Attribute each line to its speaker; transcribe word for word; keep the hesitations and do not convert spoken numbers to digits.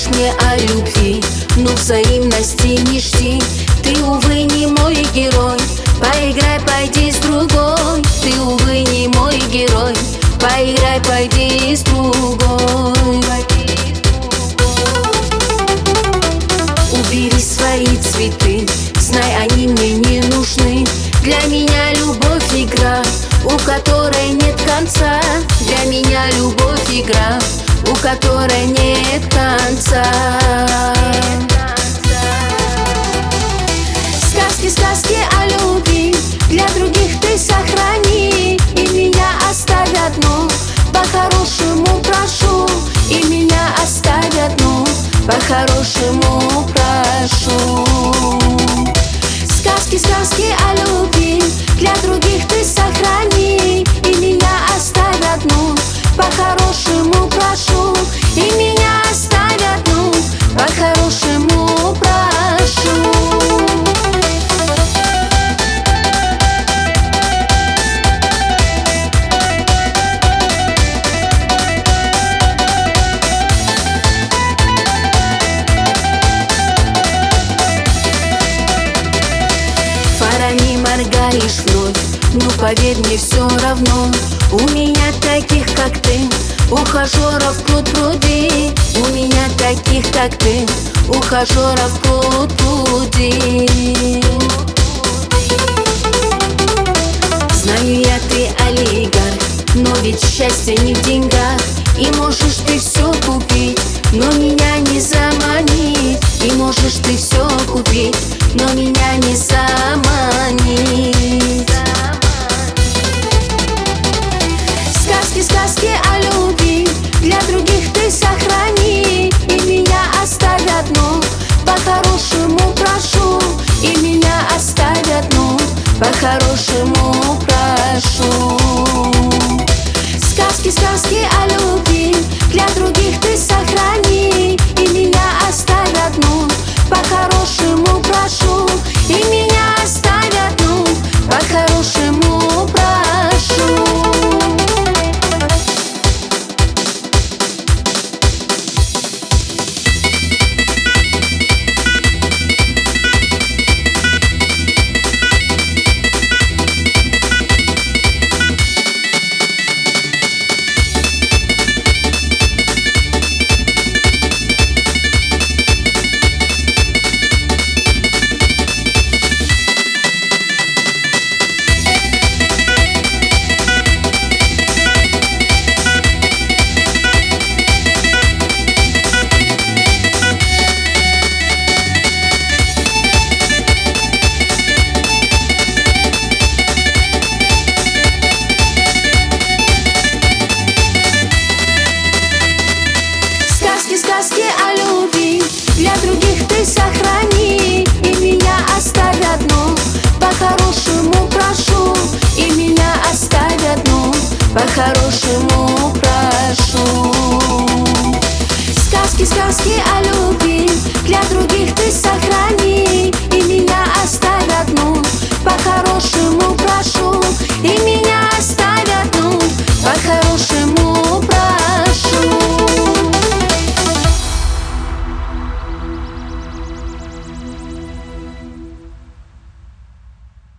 Speaker 1: мне о любви, но взаимности не жди. Ты, увы, не мой герой, поиграй, пойди с другой. Ты, увы, не мой герой, поиграй, пойди с другой. Убери свои цветы, знай, они мне не нужны. Для меня любовь игра, у которой нет конца. Для меня любовь игра, у которой нет конца. Сказки, сказки о любви для других ты сохрани, и меня оставь одну, по-хорошему прошу. И меня оставь одну, по-хорошему прошу. Сказки, сказки о любви для других ты сохрани, и меня оставь одну, по-хорошему прошу. И меня оставь одну, по-хорошему прошу. Не моргаешь вновь, но поверь мне, все равно. У меня таких, как ты, ухажеров пруд пруди. У меня таких, как ты, ухажеров пруд пруди. Знаю я, ты олигарх, но ведь счастье не в деньгах. И можешь ты все купить, но меня не заманить. И можешь ты все купить, но меня не заманить. Сказки, сказки о любви для других ты сохрани, и меня оставь одну, по-хорошему прошу. И меня оставь одну, по-хорошему прошу. Сказки, сказки о любви для других ты сохрани, и меня оставь одну, по-хорошему прошу. И меня оставь одну, по-хорошему прошу. Сказки о любви для других ты сохрани, и меня оставь одну, по-хорошему прошу. И меня оставь одну, по-хорошему прошу. Сказки, сказки о любви для других ты сохрани.